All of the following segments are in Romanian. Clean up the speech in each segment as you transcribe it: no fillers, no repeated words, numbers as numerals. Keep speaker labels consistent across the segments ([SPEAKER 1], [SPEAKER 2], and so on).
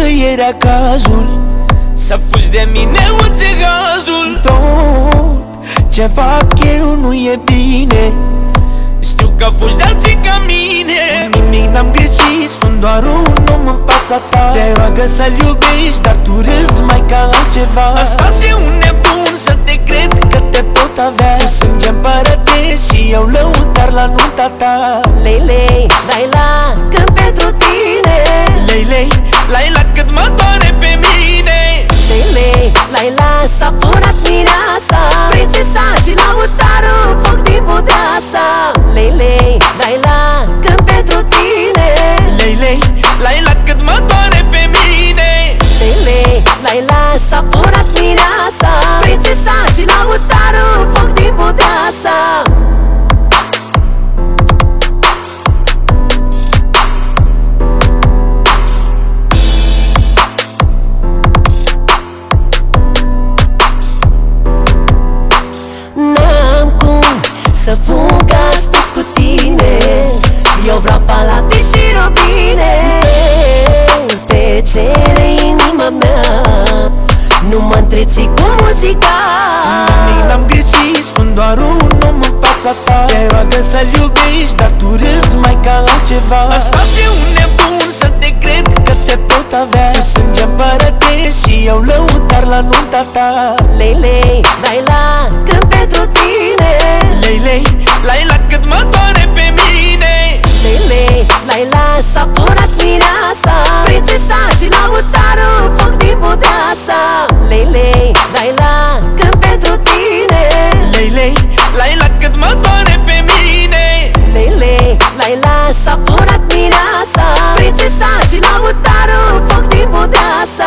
[SPEAKER 1] era cazul
[SPEAKER 2] să fugi de mine, uite gazul.
[SPEAKER 1] Tot ce fac eu nu e bine.
[SPEAKER 2] Știu că fugi de alții ca mine.
[SPEAKER 1] Nimic n-am greșit, sunt doar un om în fața ta. Te roagă să-l iubești, dar tu râzi mai ca altceva.
[SPEAKER 2] Asta-s eu un nebun să te cred
[SPEAKER 1] Că te pot avea. Tu sânge împărătești și eu lăutar la nunta ta.
[SPEAKER 3] Lei, lei, Laila, cânt pentru tine.
[SPEAKER 2] Lei, lei, Laila, cât mă doare pe mine.
[SPEAKER 3] Lei, lei, Laila, s-a furat mireasa, prințesa și lăutarul, foc din Budeasa. Lei, lei, Laila, cânt pentru tine.
[SPEAKER 2] Lei, lei, Laila, cât mă doare pe mine.
[SPEAKER 3] Lei, lei, Laila, s-a furat mireasa, prințesa și lăutarul, foc din Budeasa. Să fug astăzi cu tine, eu vreau palate și robine. Te cere inima mea, nu mă întreții cu muzica.
[SPEAKER 1] Nimic n-am greșit, sunt doar un om în fața ta. Te roagă să-l iubești, dar tu râzi mai ca altceva.
[SPEAKER 2] Asta-s eu un nebun să te cred
[SPEAKER 1] Că te pot avea. Tu sânge împărătești și eu lăutar la nunta ta.
[SPEAKER 3] Lei, lei, Laila, cânt pentru tine.
[SPEAKER 2] Lei, lei, Laila, cât mă doare pe mine.
[SPEAKER 3] Lei, lei, Laila, s-a furat mireasa, prințesa și lăutarul, foc din Budeasa. Lei, lei, Laila, cânt pentru tine.
[SPEAKER 2] Lei, lei, Laila, cât mă doare pe mine.
[SPEAKER 3] Lei, lei, Laila, s-a furat mireasa, prințesa și lăutarul, foc din Budeasa.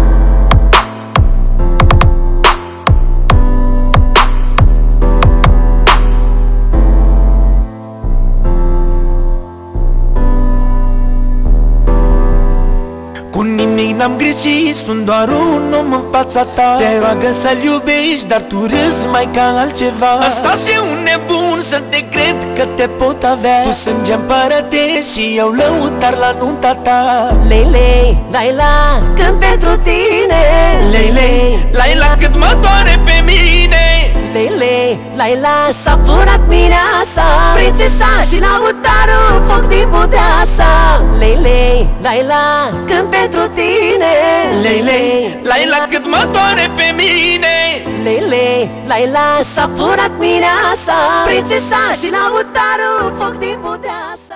[SPEAKER 1] Cu nimic n-am greșit, sunt doar un om în fața ta. Te roagă să-l iubești, dar tu râzi mai ca altceva.
[SPEAKER 2] Asta-s eu un nebun să te cred
[SPEAKER 1] Că te pot avea. Tu sânge împărătești și eu lăutar la nunta ta.
[SPEAKER 3] Lei, lei, Laila, cânt pentru tine.
[SPEAKER 2] Lei, lei, Laila, cât mă doare pe mine.
[SPEAKER 3] Lei, lei, Laila, s-a furat mireasa, prințesa și lăutarul, foc din Budeasa. Lei, lei, Laila, cânt pentru tine.
[SPEAKER 2] Lei, lei, Laila, cât mă doare pe mine.
[SPEAKER 3] Lei, lei, Laila, s-a furat mireasa, prințesa și lăutarul, foc din Budeasa.